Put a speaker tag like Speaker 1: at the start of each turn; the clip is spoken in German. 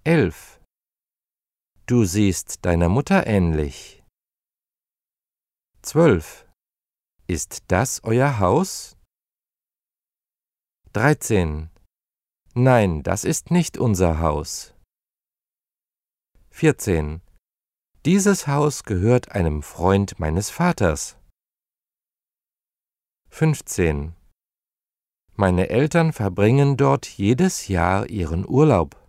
Speaker 1: 11. Du siehst deiner Mutter ähnlich. 12. Ist das euer Haus? 13. Nein, das ist nicht unser Haus. 14. Dieses Haus gehört einem Freund meines Vaters. 15. Meine Eltern verbringen dort jedes Jahr ihren Urlaub.